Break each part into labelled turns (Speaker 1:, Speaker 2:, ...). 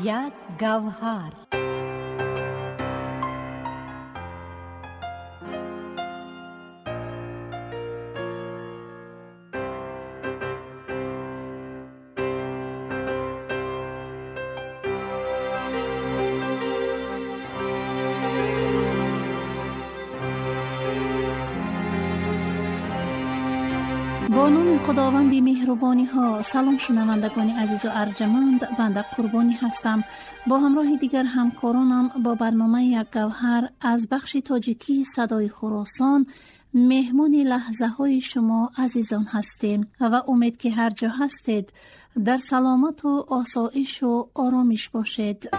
Speaker 1: یک گوهر.
Speaker 2: با نام خداوند مهربانی ها. سلام شنوندگان عزیز و ارجمند، بنده قربانی هستم. با همراه دیگر همکارانم با برنامه یک گوهر از بخش تاجیکی صدای خراسان مهمان لحظه های شما عزیزان هستیم و امید که هر جا هستید در سلامت و آسایش و آرامش باشید.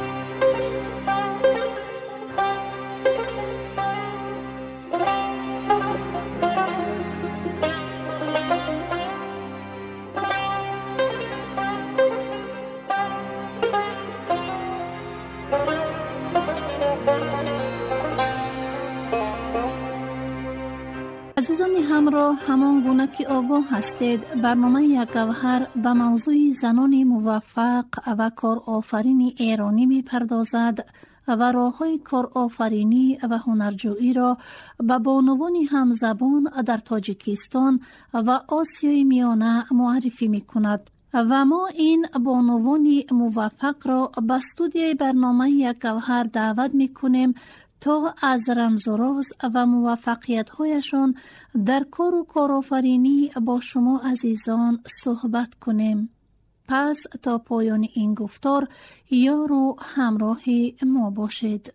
Speaker 2: عزیزان همراه، همان گونه که آگاه هستید برنامه یک گوهر به موضوع زنان موفق و کارآفرین ایرانی می پردازد و راه‌های کارآفرینی و هنرجویی را به بانوان همزبان در تاجیکستان و آسیای میانه معرفی می کند و ما این بانوان موفق را به استودیوی برنامه یک گوهر دعوت می کنیم تا از رمز و راز و موفقیت‌هایشان در کار و کارآفرینی با شما عزیزان صحبت کنیم. پس تا پایان این گفتار یار و همراه ما باشید.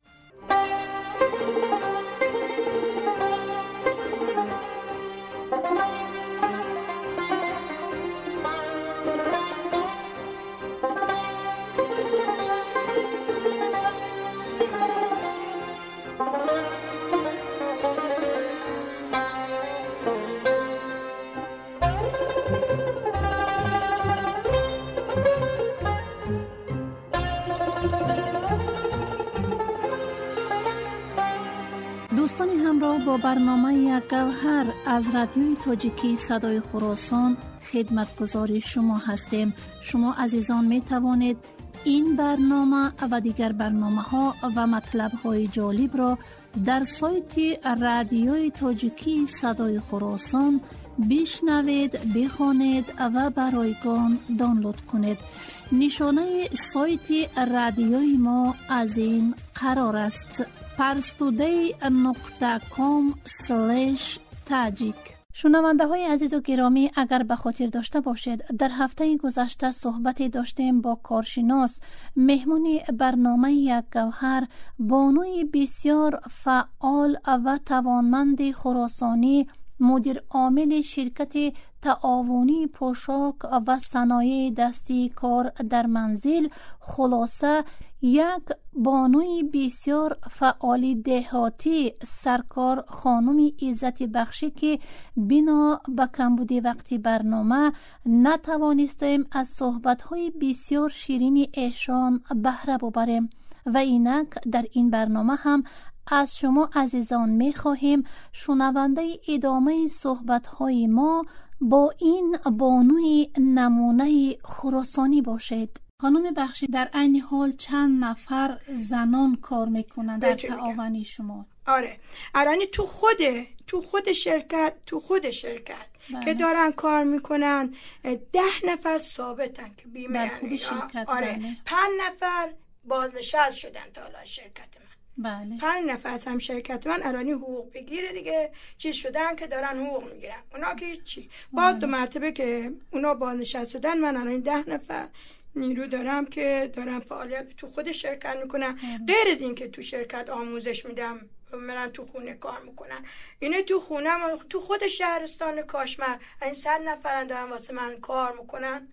Speaker 2: دوستان همراه، با برنامه یک گوهر از رادیوی تاجیکی صدای خراسان خدمتگزار شما هستیم. شما عزیزان می توانید این برنامه و دیگر برنامه ها و مطلب های جالب را در سایت رادیوی تاجیکی صدای خراسان بشنوید، بخوانید و برایگان دانلود کنید. نشانه سایت رادیوی ما از این قرار است: parstoday.com/tajik. شنونده های عزیز و گرامی، اگر به خاطر داشته باشید در هفته گذشته صحبتی داشتیم با کارشناس مهمون برنامه یک گوهر، بانوی بسیار فعال و توانمند خراسانی، مدیر عامل شرکت تعاونی پوشاک و صنایع دستی کار در منزل، خلاصه یک بانوی بسیار فعال دهاتی، سرکار خانم عزت بخشی که بنا به کمبود وقتی برنامه نتوانستیم از صحبت‌های بسیار شیرین ایشان بهره ببریم و اینک در این برنامه هم از شما عزیزان می خواهیم شنونده ادامه صحبت‌های ما با این بانوی نمونه خراسانی باشید. خانم بخشی، در این حال چند نفر زنان کار میکنند در تعاونی شما؟
Speaker 3: آره، الان تو خود شرکت بله. که دارن کار میکنن 10 نفر ثابتن که بیمه
Speaker 2: در خود شرکت.
Speaker 3: آره
Speaker 2: بله.
Speaker 3: 5 نفر بازنشست شدن تا الان شرکت من.
Speaker 2: بله.
Speaker 3: 5 نفر هم شرکت من الان حقوق بگیره دیگه چیز شدن که دارن حقوق میگیرن. اونا که چی؟ بعد 2 مرتبه که اونا بازنشست شدن، من الان 10 نفر نیرو دارم که دارن فعالیت تو خود شرکت میکنن. غیر از این که تو شرکت آموزش میدم، من تو خونه کار میکنن. اینه تو خونه تو خود شهرستان کاشمر این 100 نفرن دارن واسه من کار میکنن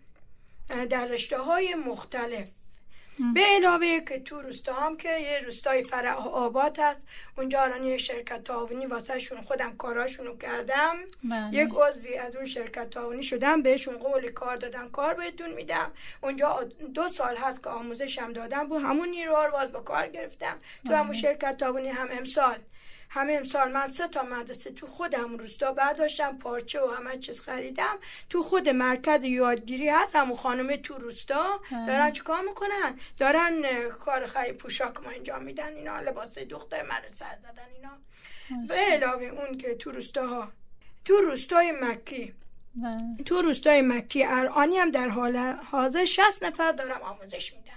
Speaker 3: در رشته های مختلف. به علاوه که تو روستا هم که یه روستای فرع آباد هست، اونجا الان یه شرکت تعاونی واسه شون خودم کاراشونو کردم.
Speaker 2: بله.
Speaker 3: یک عضوی از اون شرکت تعاونی شدم، بهشون قول کار دادم، کار بهتون میدم. اونجا 2 سال هست که آموزشم دادم، همون نیروها رو باز با کار گرفتم. تو همون شرکت تعاونی هم امسال همه امسال من 3 تا مدرسه تو خودم روستا برداشتم، پارچه و همه چیز خریدم. تو خود مرکز یادگیری هست، همون خانم تو روستا دارن چیکار میکنن؟ دارن کار خرید پوشاک ما انجام میدن، اینا لباس دختر مدرسه زدن اینا. به علاوه اون که تو روستای مکی الانی هم در حال حاضر 60 نفر دارم آموزش میدن.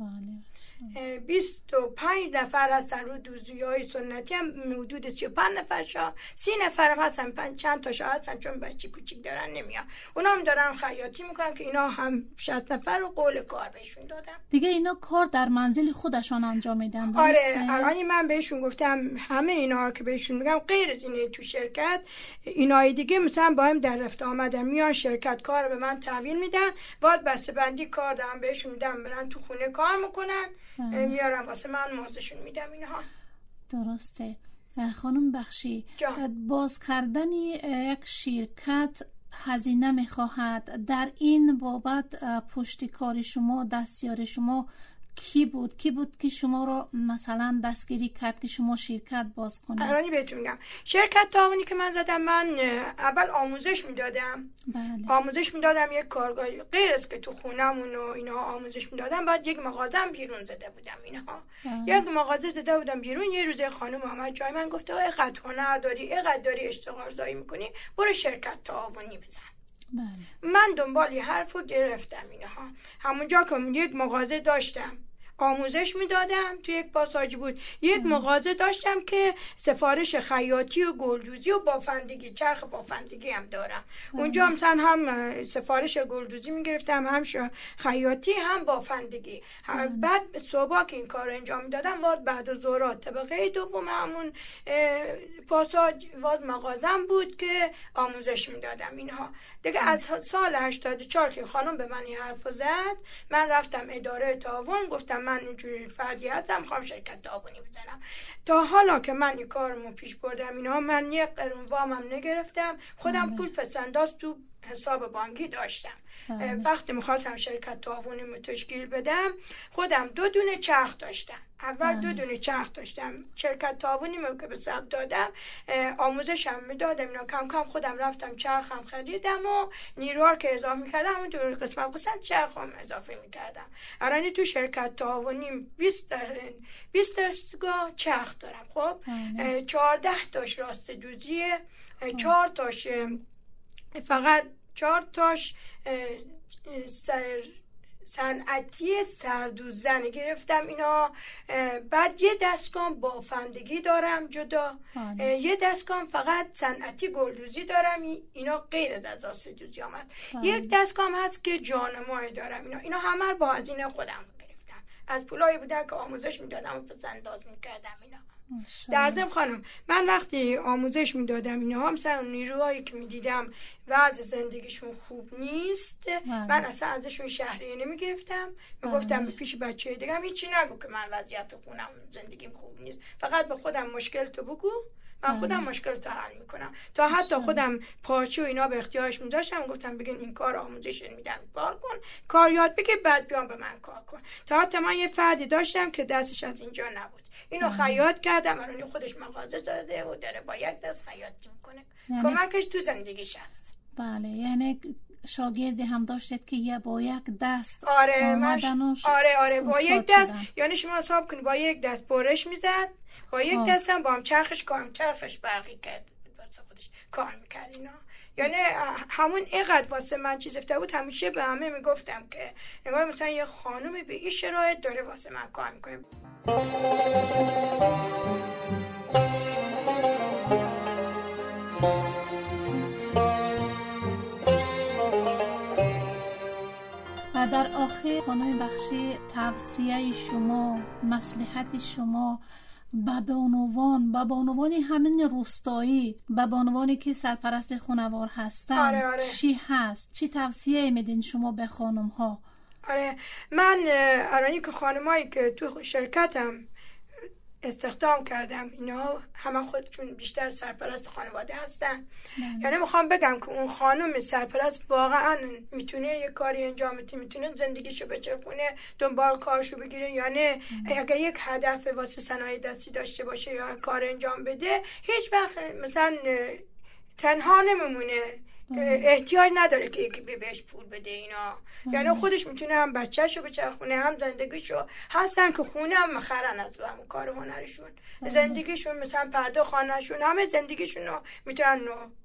Speaker 3: 25 نفر هستن رو دوزی‌های سنتی، هم حدود 35 نفر 30 نفر هم هستن، چند تاشا هستن چون بچه کوچیک دارن نمیان، اونا هم دارن خیاطی میکنن که اینا هم 60 نفر رو قول کار بهشون دادم
Speaker 2: دیگه. اینا کار در منزل خودشان انجام میدن؟
Speaker 3: آره الان من بهشون گفتم همه اینا که بهشون میگم غیر از اینه تو شرکت اینای دیگه مثلا با هم در رفت آمدن میان شرکت کار به من تحویل میدن، بعد بسته‌بندی کار دارم بهشون میدم، برن تو خونه کار میکنن میارم واسه من مازشون میدم اینها.
Speaker 2: درسته. خانم بخشی، باز کردن یک شرکت هزینه میخواهد. در این بابت پشتکار شما، دستیار شما کی بود که شما رو مثلا دستگیری کرد که شما شرکت باز کنید؟
Speaker 3: الان بهتون میگم شرکت تعاونی که من زدم، من اول آموزش میدادم. بله. آموزش میدادم یک کارگاهی، غیر از که تو خونمون و اینا آموزش میدادم، بعد یک مغازه بیرون زده بودم اینها. یک مغازه زده بودم بیرون. یه روز خانم اومد جای من گفت اینقدر هنر داری، اینقدر داری اشتغال زایی میکنی، برو شرکت تعاونی بزن. بله. من دنبال یه حرفو گرفتم اینها. همونجا که یک مغازه داشتم آموزش میدادم، تو یک پاساژ بود، یک مغازه داشتم که سفارش خیاطی و گلدوزی و بافندگی، چرخ بافندگی هم دارم. اونجا مثلا هم سفارش گلدوزی میگرفتم، هم خیاطی، هم بافندگی. بعد صبح که این کار انجام میدادم، بعد از ظهر طبقه دوم همون پاساژ مغازم بود که آموزش میدادم اینها. دیگه از سال 84 که خانم به من این حرفو زد، من رفتم اداره تعاون، گفتم من اینجوری فردی هستم، میخوام شرکت تعاونی بزنم. تا حالا که من این کارمو پیش بردم اینا، من یک قرون وامم نگرفتم، خودم پول پسنداز تو حساب بانکی داشتم. وقتی میخواستم شرکت تعاونی تشکیل بدم، خودم 2 دونه چرخ داشتم. اول 2 دونه چرخ داشتم. شرکت تعاونی که به ثبت دادم، آموزشم میدادم اینا، کم کم خودم رفتم چرخم خریدم و نیروها که اضافه میکردم همون تو قسمت چرخم اضافه میکردم. الان تو شرکت تعاونی 20 دستگاه چرخ دارم. خب 14 تاش راست دوزیه، 4 تاش فقط 4 تاش صنعتی سردوزن گرفتم اینا. بعد یه دستگاه بافندگی دارم جدا، یه دستگاه فقط صنعتی گلدوزی دارم، اینا غیر از آسدوزی آمد. یک دستگاه هست که جانمای دارم اینا همه با هزینه خودم گرفتم، از پولایی بودن که آموزش میدادم و پسنداز میکردم اینا. در ضمن خانم، من وقتی آموزش میدادم اینا، مثلا نیروهایی که میدیدم وضع زندگیشون خوب نیست، من اصلا ازشون شهریه نمیگرفتم، میگفتم به پیش بچه دیگم هیچی نگو که من وضعیت خونم زندگیم خوب نیست، فقط به خودم مشکل تو بگو، من خودم مشکل تو حل میکنم. تا حتی خودم پارچه و اینا به اختیارش میذاشتم، گفتم بگین این کار آموزش میدم، کار کن، کار یاد بگیر، بعد بیام به من کار کن. تا حتی من یه فردی داشتم که دستش از اینجا نبود، اینو خیاط کردم، الان خودش مغازه داده و داره با یک دست خیاطی میکنه، کمکش تو زندگیش هست.
Speaker 2: بله، یعنی شاگردی هم داشتید که با یک دست
Speaker 3: آره با یک دست شدن. یعنی شما حساب کنید با یک دست برش میزد، با یک دست هم با هم چرخش برقی کرد، واسه خودش کار میکرد اینا. یعنی همون اینقدر واسه من چیز افته بود، همیشه به همه میگفتم که نگاه مثلا یه خانومی به این شرایط داره واسه من کار میکنه.
Speaker 2: و در آخر خانم بخشی، توصیه شما، مصلحت شما به عنوان همین روستایی، به عنوانی که سرپرست خانوار هستن،
Speaker 3: آره.
Speaker 2: چی هست؟ چی توصیه میدین شما به خانم ها؟
Speaker 3: آره، من الانی که خانمایی که تو شرکتم استخدام کردم اینا همه خودشون بیشتر سرپرست خانواده هستن. یعنی میخوام بگم که اون خانم سرپرست واقعا میتونه یه کاری انجام بده، میتونه زندگیشو بچرخونه، دنبال کارشو بگیره. یعنی اگه یک هدف واسه صنایع دستی داشته باشه یا کار انجام بده، هیچ وقت مثلا تنها نمیمونه، احتیاج نداره که یکی بهش پول بده اینا. یعنی خودش میتونه هم بچه‌شو بچرخونه، هم زندگیشو. هستن که خونه هم مخرن از هم کار هنرشون، زندگیشون مثلا پرده خانهشون، همه زندگیشون میتونن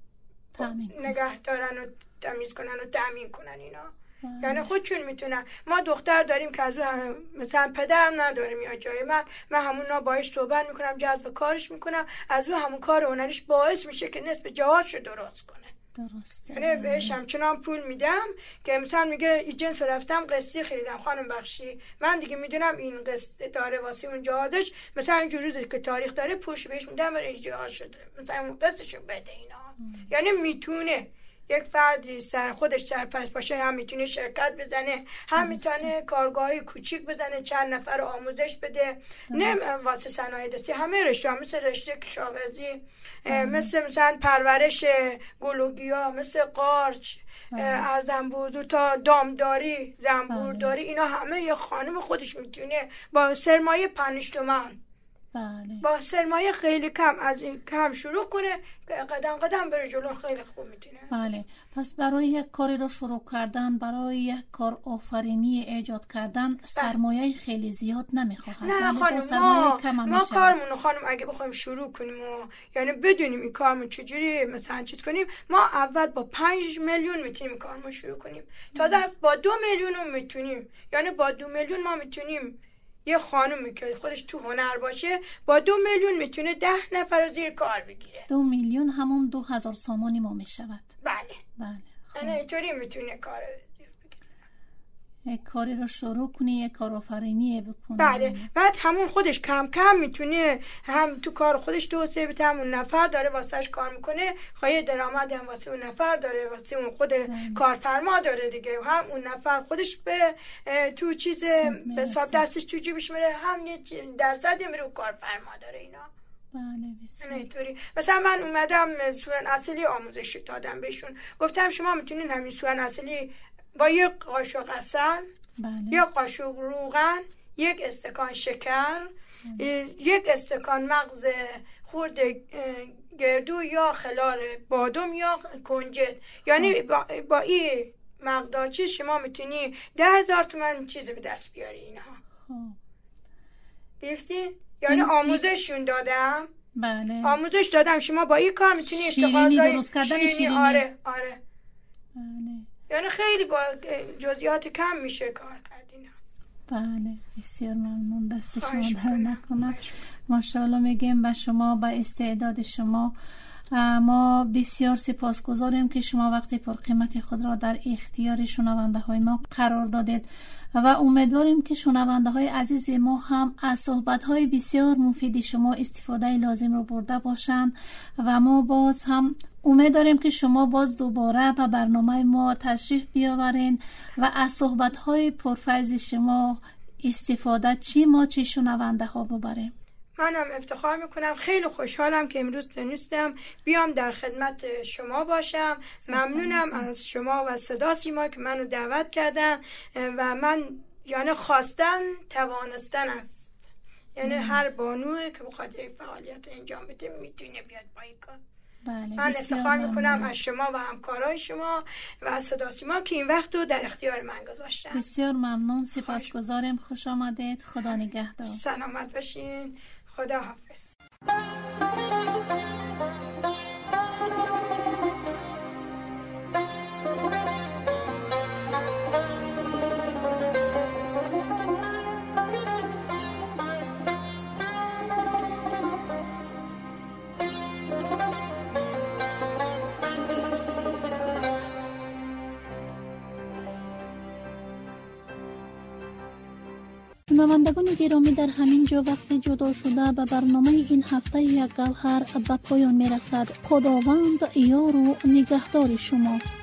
Speaker 3: نگه دارن و تمیز کنن و تامین کنن اینا. یعنی خودشون میتونن. ما دختر داریم که از اون مثلا پدر نداریم یا جای من همونا باهاش صحبت میکنم، جذب کارش میکنم، از اون همون کار هنریش باعث میشه که نصف جهازشو درست کنه. درسته. یعنی بهش همچنان پول میدم که مثلا میگه این جنس رفتم قسطی خریدم خانم بخشی، من دیگه میدونم این قسط داره واسه اون جهازش، مثلا اینجوری روزی که تاریخ داره پولش بهش میدم برای جهاز شده، مثلا اون قسطشو بده اینا. یعنی میتونه یک فردی خودش سرپرست باشه، هم میتونه شرکت بزنه، هم میتونه کارگاهی کوچیک بزنه، چند نفر رو آموزش بده. نه واسه صنایع دستی، همه رشته ها، مثل رشته کشاورزی، مثلا پرورش گل و گیاه، مثل قارچ، ارزن بزرگ تا دامداری، زنبورداری، اینا همه یه خانم خودش میتونه با سرمایه 5 تومن، با سرمایه خیلی کم، از این کم شروع کنه، قدم قدم بره جلو، خیلی خوب میتونه.
Speaker 2: بله. پس برای یک کاری رو شروع کردن، برای یک کار آفرینی ایجاد کردن سرمایه خیلی زیاد نمیخواهد.
Speaker 3: نه خانم، ما کارمونو خانم اگه بخوایم شروع کنیم و یعنی بدونیم این کارمون چجوری مثلا چیز کنیم، ما اول با 5 میلیون میتونیم کارمون شروع کنیم، تا با 2 میلیون هم میتونیم. یعنی با 2 میلیون ما میتونیم یه خانومی که خودش تو هنر باشه با 2 میلیون میتونه 10 نفر رو زیر کار بگیره.
Speaker 2: 2 میلیون همون 2000 سامانی ما میشود.
Speaker 3: بله. یعنی اینطوری میتونه کار
Speaker 2: یک کاری رو شروع کنی، یک کار آفرینی بکنی.
Speaker 3: بله. بعد همون خودش کم کم میتونه هم تو کار خودش توسعه بده، همون نفر داره واسهش کار میکنه، خواهی درآمد هم واسه اون نفر داره، واسه اون خود کارفرما داره دیگه، هم اون نفر خودش به تو چیز به حساب دستش تو جیبش میره، هم یه درصدی میره کارفرما داره اینا.
Speaker 2: بله بسیار.
Speaker 3: اینطوری. مثلا من اومدم سوهن اصلی آموزش دادم بهشون، گفتم شما میتونین همین سوهن اصلی با یک قاشق عسل، یک قاشق روغن، یک استکان شکر، یک استکان مغز خرد گردو یا خلار بادام یا کنجد، یعنی با این مقدار چیز شما میتونی 10,000 تومان چیز به دست بیاری اینها. گرفتین؟ یعنی آموزششون دادم.
Speaker 2: بله.
Speaker 3: آموزش دادم شما با این کار میتونی
Speaker 2: شیرینی درست کردن. شیرینی.
Speaker 3: آره.
Speaker 2: بله.
Speaker 3: یعنی خیلی با جزئیات کم میشه کار کردین.
Speaker 2: بله بسیار ممنون، دست شما در نکنه. ماشاءالله میگیم به شما، به استعداد شما. ما بسیار سپاسگزاریم که شما وقت پرقیمت خود را در اختیار شنونده های ما قرار دادید و امیدواریم که شنونده های عزیز ما هم از صحبت های بسیار مفید شما استفاده لازم رو برده باشند و ما باز هم امید داریم که شما باز دوباره به برنامه ما تشریف بیاورین و از صحبت های پرفیض شما استفاده چی ما چی شنونده ها ببریم.
Speaker 3: منم افتخار میکنم، خیلی خوشحالم که امروز تونستم بیام در خدمت شما باشم. ممنونم از شما و صدا سیما که منو دعوت کردن و من یعنی خواستن توانستن است. یعنی هر بانوی که بخواد یک فعالیت انجام بده میتونه بیاد با این کار.
Speaker 2: بله.
Speaker 3: من افتخار میکنم از شما و همکارای شما و از صدا سیما که این وقت رو در اختیار من گذاشتن.
Speaker 2: بسیار ممنون، سپاسگزارم. خوش آمدید. خدا نگهدار.
Speaker 3: سلامت باشین. خدا حافظ.
Speaker 2: شنوندگان گرامی، در همین جا وقت جدا شده به برنامه این هفته یک گوهر به پایان می رسد. خداوند یار و نگهدار شما.